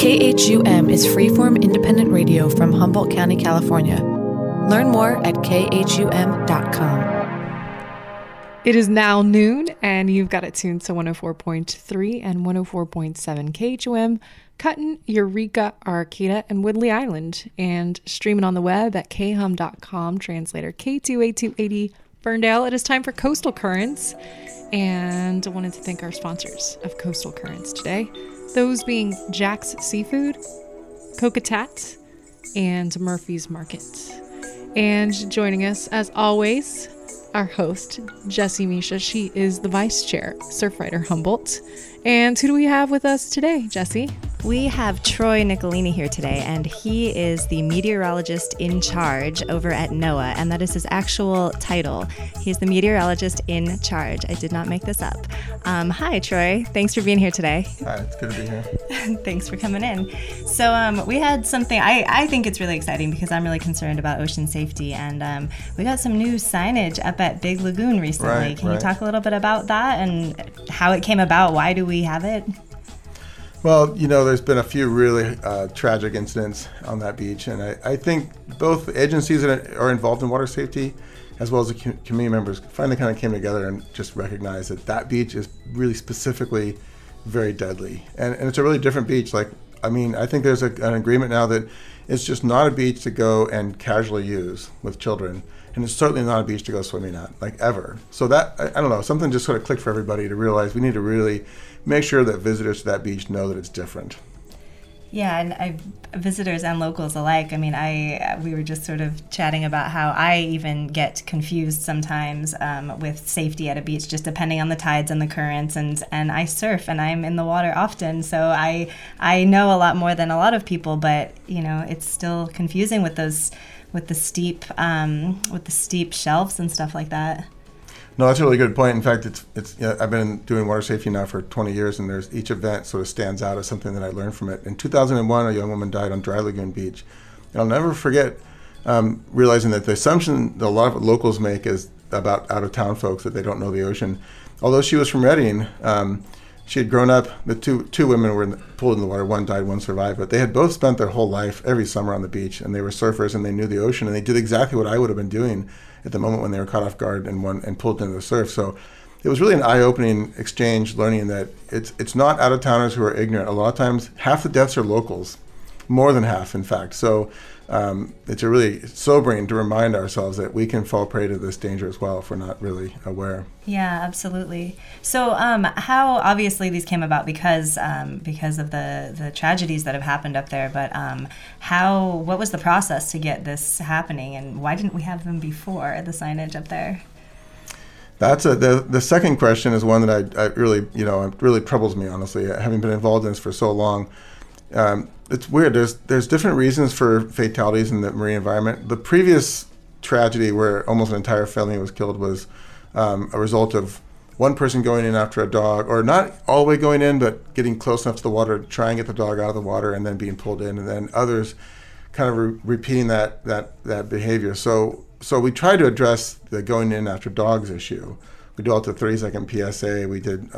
KHUM is freeform independent radio from Humboldt County, California. Learn more at khum.com. It is now noon, and you've got it tuned to 104.3 and 104.7 KHUM, Cutton, Eureka, Arcata, and Woodley Island, and streaming on the web at khum.com, translator K2A280 Ferndale. It is time for Coastal Currents, and I wanted to thank our sponsors of Coastal Currents today, those being Jack's Seafood, Cocatat, and Murphy's Market. And joining us, as always, our host, Jessie Misha. She is the vice chair, Surfrider Humboldt. And who do we have with us today, Jessie? We have Troy Nicolini here today, and he is the meteorologist in charge over at NOAA, and that is his actual title. He's the meteorologist in charge. I did not make this up. Hi, Troy. Thanks for being here today. Hi, it's good to be here. Thanks for coming in. So we had something, I think it's really exciting because I'm really concerned about ocean safety, and we got some new signage up at Big Lagoon recently. Can you talk a little bit about that and how it came about? Why do we have it? Well, you know, there's been a few really tragic incidents on that beach, and I think both agencies that are involved in water safety as well as the community members finally kind of came together and just recognized that that beach is really specifically very deadly. And it's a really different beach. Like, I mean, I think there's an agreement now that it's just not a beach to go and casually use with children. And it's certainly not a beach to go swimming at, like, ever. So that, I don't know, something just sort of clicked for everybody to realize we need to really make sure that visitors to that beach know that it's different. Yeah, and visitors and locals alike. I mean, we were just sort of chatting about how I even get confused sometimes with safety at a beach, just depending on the tides and the currents. And I surf, and I'm in the water often, so I know a lot more than a lot of people. But you know, it's still confusing with those with the steep shelves and stuff like that. No, that's a really good point. In fact, it's I've been doing water safety now for 20 years, and there's each event sort of stands out as something that I learned from it. In 2001, a young woman died on Dry Lagoon Beach. And I'll never forget realizing that the assumption that a lot of locals make is about out-of-town folks that they don't know the ocean. Although she was from Redding, she had grown up, the two women were pulled in the water, one died, one survived, but they had both spent their whole life every summer on the beach, and they were surfers, and they knew the ocean, and they did exactly what I would have been doing at the moment when they were caught off guard and pulled into the surf. So it was really an eye-opening exchange, learning that it's not out-of-towners who are ignorant. A lot of times, half the deaths are locals, more than half, in fact. So it's a really sobering to remind ourselves that we can fall prey to this danger as well if we're not really aware. Yeah, absolutely. So how obviously these came about because of the tragedies that have happened up there, but what was the process to get this happening, and why didn't we have them before, the signage up there? That's the second question is one that I really, it really troubles me, honestly, having been involved in this for so long. It's weird. There's different reasons for fatalities in the marine environment. The previous tragedy where almost an entire family was killed was a result of one person going in after a dog, or not all the way going in, but getting close enough to the water to try and get the dog out of the water and then being pulled in, and then others kind of repeating that behavior. So we try to address the going in after dogs issue. We developed a 30-second PSA. We did,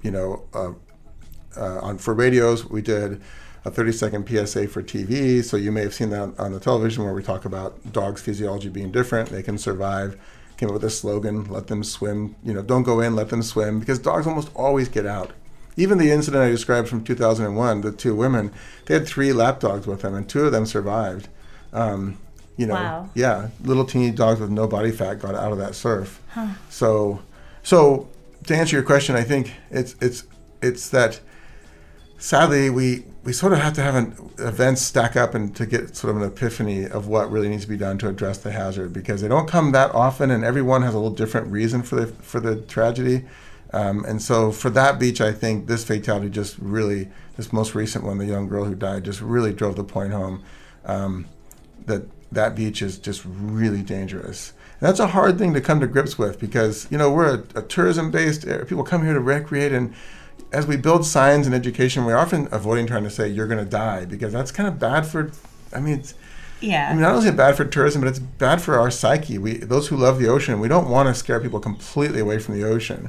for radios, we did a 30-second PSA for TV. So you may have seen that on the television where we talk about dogs' physiology being different. They can survive. Came up with a slogan, let them swim. Don't go in, let them swim, because dogs almost always get out. Even the incident I described from 2001, the two women, they had 3 lap dogs with them, and 2 of them survived. Wow. Yeah, little teeny dogs with no body fat got out of that surf. Huh. So to answer your question, I think it's that sadly we sort of have to have events stack up and to get sort of an epiphany of what really needs to be done to address the hazard, because they don't come that often, and everyone has a little different reason for the tragedy. And so for that beach, I think this fatality just really, this most recent one, the young girl who died, just really drove the point home that beach is just really dangerous. And that's a hard thing to come to grips with, because we're a tourism-based area. People come here to recreate, and as we build signs and education, we're often avoiding trying to say you're going to die, because that's kind of bad for. Not only is it bad for tourism, but it's bad for our psyche. Those who love the ocean, we don't want to scare people completely away from the ocean.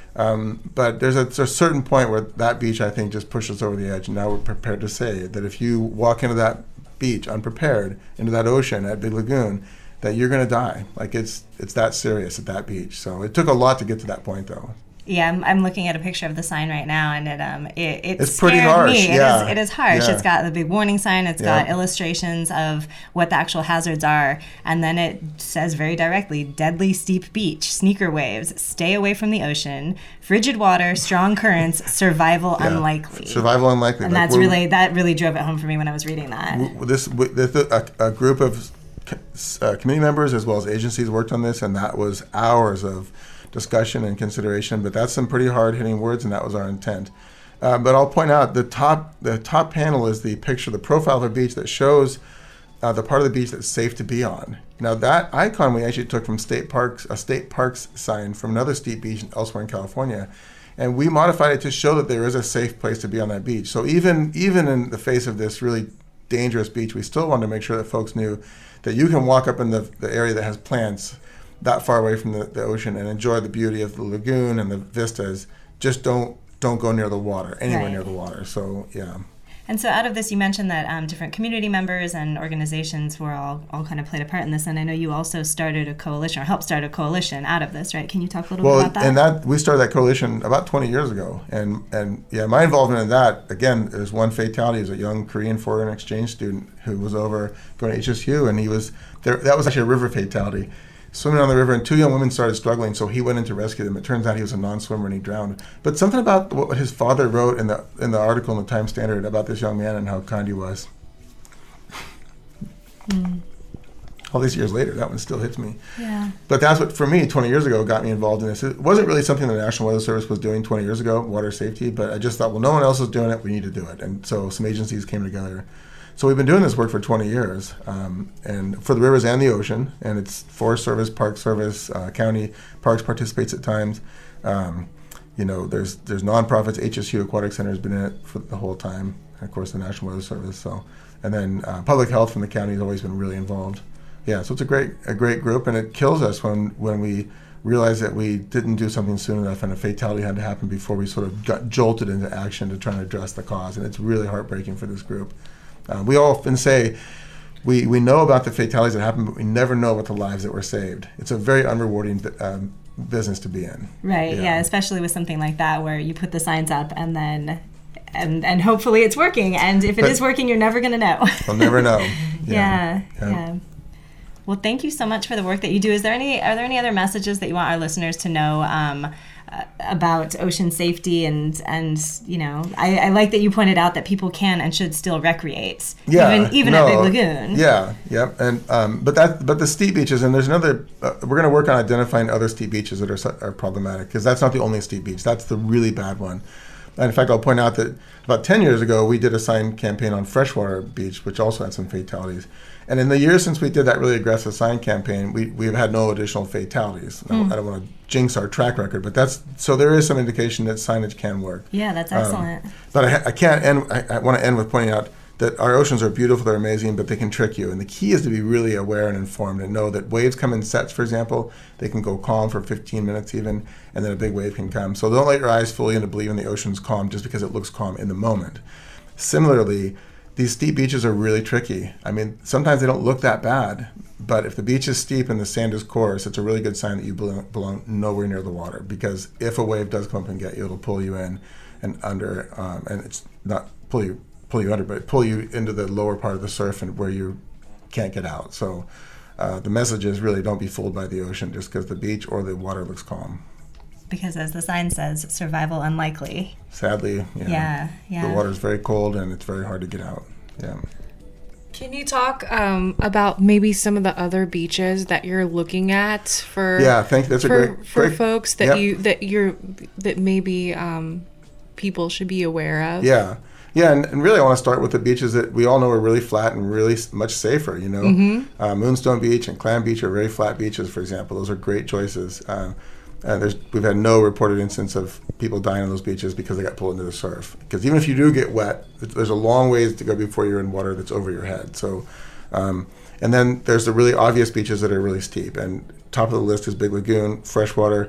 But there's a certain point where that beach, I think, just pushes over the edge. And now we're prepared to say that if you walk into that beach unprepared, into that ocean at Big Lagoon, that you're going to die. Like it's that serious at that beach. So it took a lot to get to that point, though. Yeah, I'm looking at a picture of the sign right now, and it's pretty harsh. Me. Yeah. It is harsh. Yeah. It's got the big warning sign. It's got illustrations of what the actual hazards are, and then it says very directly: deadly steep beach, sneaker waves, stay away from the ocean, frigid water, strong currents, survival unlikely. Survival unlikely. And like that really drove it home for me when I was reading that. A group of committee members as well as agencies worked on this, and that was hours of discussion and consideration, but that's some pretty hard-hitting words, and that was our intent. But I'll point out the top panel is the picture, the profile of a beach that shows the part of the beach that's safe to be on. Now that icon we actually took from a state parks sign from another steep beach elsewhere in California, and we modified it to show that there is a safe place to be on that beach. So even in the face of this really dangerous beach, we still wanted to make sure that folks knew that you can walk up in the area that has plants that far away from the ocean and enjoy the beauty of the lagoon and the vistas. Just don't go near the water, anywhere near the water. So yeah. And so out of this, you mentioned that different community members and organizations were all kind of played a part in this. And I know you also started a coalition, or helped start a coalition out of this, right? Can you talk a little bit about that? And that we started that coalition about 20 years ago. And yeah, my involvement in that, again, there's one fatality. It was a young Korean foreign exchange student who was over going to HSU, and he was there. That was actually a river fatality. Swimming on the river, and two young women started struggling, so he went in to rescue them. It turns out he was a non-swimmer and he drowned. But something about what his father wrote in the article in the Times Standard about this young man and how kind he was. All these years later, that one still hits me. Yeah. But that's what, for me, 20 years ago, got me involved in this. It wasn't really something the National Weather Service was doing 20 years ago, water safety, but I just thought, well, no one else is doing it, we need to do it. And so some agencies came together. So we've been doing this work for 20 years, and for the rivers and the ocean, and it's Forest Service, Park Service, county parks participates at times. There's nonprofits. HSU Aquatic Center has been in it for the whole time, and of course the National Weather Service. So, and then public health from the county has always been really involved. Yeah, so it's a great group, and it kills us when we realize that we didn't do something soon enough, and a fatality had to happen before we sort of got jolted into action to try and address the cause, and it's really heartbreaking for this group. We often say we know about the fatalities that happen, but we never know about the lives that were saved. It's a very unrewarding business to be in. Right, yeah, especially with something like that where you put the signs up and then and hopefully it's working. And if it is working, you're never going to know. We'll never know. Yeah. Well, thank you so much for the work that you do. Are there any other messages that you want our listeners to know about ocean safety? And I like that you pointed out that people can and should still recreate, even at Big Lagoon. Yeah, and but the steep beaches, and there's another. We're going to work on identifying other steep beaches that are problematic, because that's not the only steep beach. That's the really bad one. And in fact, I'll point out that about 10 years ago, we did a sign campaign on Freshwater Beach, which also had some fatalities. And in the years since we did that really aggressive sign campaign, we've had no additional fatalities. I don't want to jinx our track record, but so there is some indication that signage can work. Yeah, that's excellent. But I want to end with pointing out that our oceans are beautiful, they're amazing, but they can trick you. And the key is to be really aware and informed and know that waves come in sets, for example. They can go calm for 15 minutes even, and then a big wave can come. So don't let your eyes fool you into believing the ocean's calm just because it looks calm in the moment. Similarly, these steep beaches are really tricky. I mean, sometimes they don't look that bad, but if the beach is steep and the sand is coarse, it's a really good sign that you belong nowhere near the water, because if a wave does come up and get you, it'll pull you in and under, and it's not pull you under, but pull you into the lower part of the surf and where you can't get out. So the message is really don't be fooled by the ocean just because the beach or the water looks calm. Because as the sign says, survival unlikely. Sadly, yeah. The water's very cold and it's very hard to get out. Yeah. Can you talk about maybe some of the other beaches that you're looking at for? Yeah, that's a great folks that that maybe people should be aware of. Yeah, and really I want to start with the beaches that we all know are really flat and really much safer. Moonstone Beach and Clam Beach are very flat beaches, for example. Those are great choices. We've had no reported instance of people dying on those beaches because they got pulled into the surf. Because even if you do get wet, there's a long ways to go before you're in water that's over your head. So, and then there's the really obvious beaches that are really steep. And top of the list is Big Lagoon, Freshwater.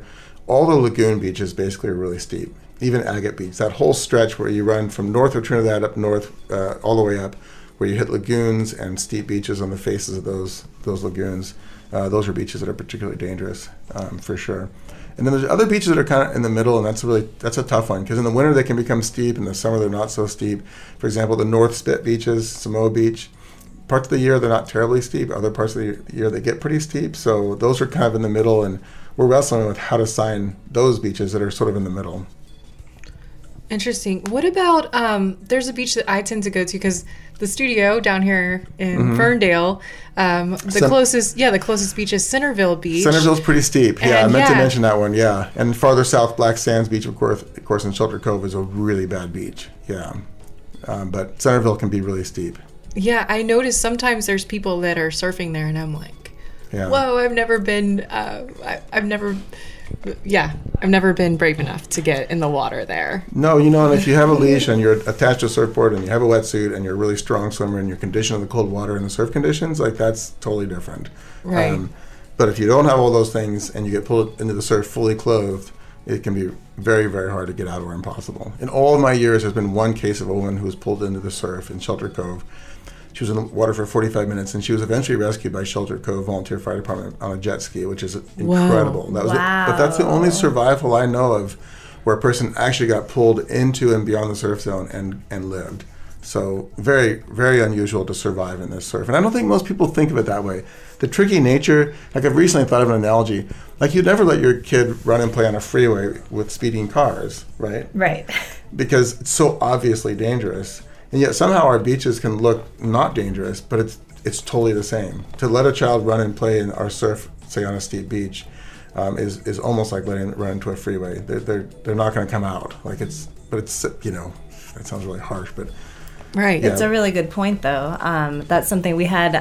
all the lagoon beaches basically are really steep. Even Agate Beach, that whole stretch where you run from north of Trinidad up north, all the way up, where you hit lagoons and steep beaches on the faces of those lagoons. Those are beaches that are particularly dangerous, for sure. And then there's other beaches that are kind of in the middle, and that's a tough one, because in the winter they can become steep, in the summer they're not so steep. For example, the North Spit beaches, Samoa Beach, parts of the year they're not terribly steep. Other parts of the year they get pretty steep. So those are kind of in the middle, and we're wrestling with how to sign those beaches that are sort of in the middle. Interesting. What about, there's a beach that I tend to go to because the studio down here in Ferndale, the closest beach is Centerville Beach. Centerville's pretty steep. Yeah, And I meant to mention that one. Yeah, and farther south, Black Sands Beach, of course, in Shelter Cove is a really bad beach. Yeah, but Centerville can be really steep. Yeah, I notice sometimes there's people that are surfing there, and I'm like, Yeah. whoa, I've never been brave enough to get in the water there. No, and if you have a leash and you're attached to a surfboard and you have a wetsuit and you're a really strong swimmer and you're conditioned in the cold water and the surf conditions, like that's totally different. Right. But if you don't have all those things and you get pulled into the surf fully clothed, it can be very, very hard to get out or impossible. In all of my years, there's been one case of a woman who was pulled into the surf in Shelter Cove. She was in the water for 45 minutes, and she was eventually rescued by Shelter Cove Volunteer Fire Department on a jet ski, which is incredible. Wow. But that's the only survival I know of where a person actually got pulled into and beyond the surf zone and lived. So very, very unusual to survive in this surf. And I don't think most people think of it that way. The tricky nature, like I've recently thought of an analogy, like you'd never let your kid run and play on a freeway with speeding cars, right? Right. Because it's so obviously dangerous. And yet somehow our beaches can look not dangerous, but it's totally the same. To let a child run and play in our surf, say on a steep beach, is almost like letting it run into a freeway. They're not going to come out. That sounds really harsh, but Right. It's a really good point, though. That's something we had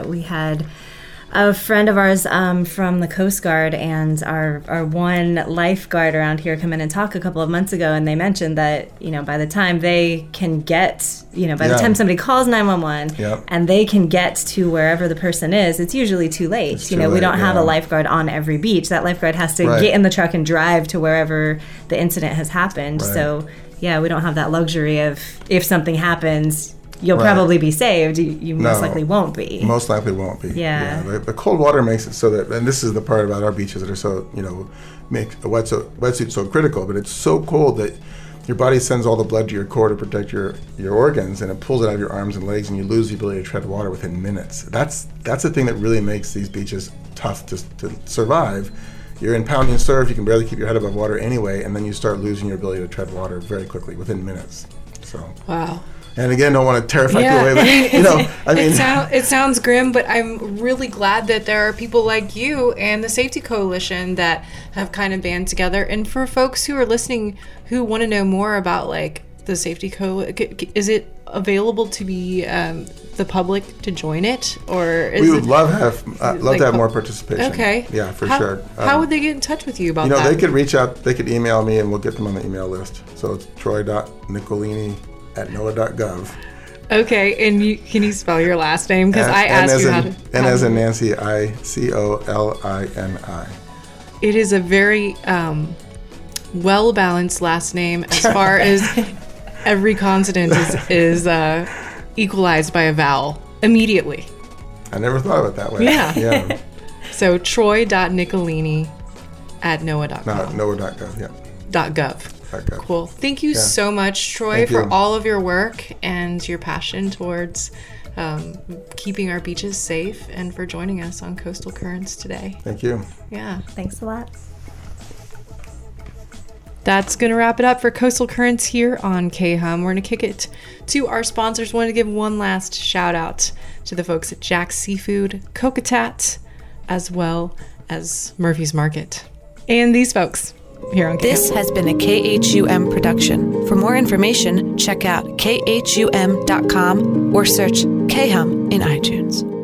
a friend of ours from the Coast Guard and our one lifeguard around here come in and talk a couple of months ago, and they mentioned that, by the time they can get, by the time somebody calls 911 and they can get to wherever the person is, it's usually too late. We don't have a lifeguard on every beach. That lifeguard has to get in the truck and drive to wherever the incident has happened. Right. So, we don't have that luxury of if something happens, you'll probably be saved. You most likely won't be. Most likely won't be. Yeah. The cold water makes it so that, and this is the part about our beaches that are so, make a wetsuit so critical, but it's so cold that your body sends all the blood to your core to protect your organs, and it pulls it out of your arms and legs, and you lose the ability to tread water within minutes. That's the thing that really makes these beaches tough to survive. You're in pounding surf, you can barely keep your head above water anyway, and then you start losing your ability to tread water very quickly, within minutes. So. Wow. And again, don't want to terrify people away, but it sounds grim, but I'm really glad that there are people like you and the Safety Coalition that have kind of band together. And for folks who are listening who want to know more about like the Safety Coalition, is it available to be the public to join it, or is we would love to have more participation? Okay. Yeah, for how, sure. How would they get in touch with you about that? They could reach out. They could email me, and we'll get them on the email list. So it's troy.nicolini@noaa.gov. Okay, and can you spell your last name? Because I asked you how to. And as in Nancy, ICOLINI. It is a very well-balanced last name as far as every consonant is equalized by a vowel immediately. I never thought of it that way. Yeah. So troy.nicolini@noaa.gov. No, noaa.gov, yeah. .gov. Cool. Thank you so much, Troy, Thank for you. all of your work and your passion towards keeping our beaches safe, and for joining us on Coastal Currents today. Thank you. Yeah. Thanks a lot. That's going to wrap it up for Coastal Currents here on K-Hum. We're going to kick it to our sponsors. Wanted to give one last shout out to the folks at Jack's Seafood, Kokatat, as well as Murphy's Market. And these folks here on K-Hum. This has been a KHUM production. For more information, check out khum.com or search K-Hum in iTunes.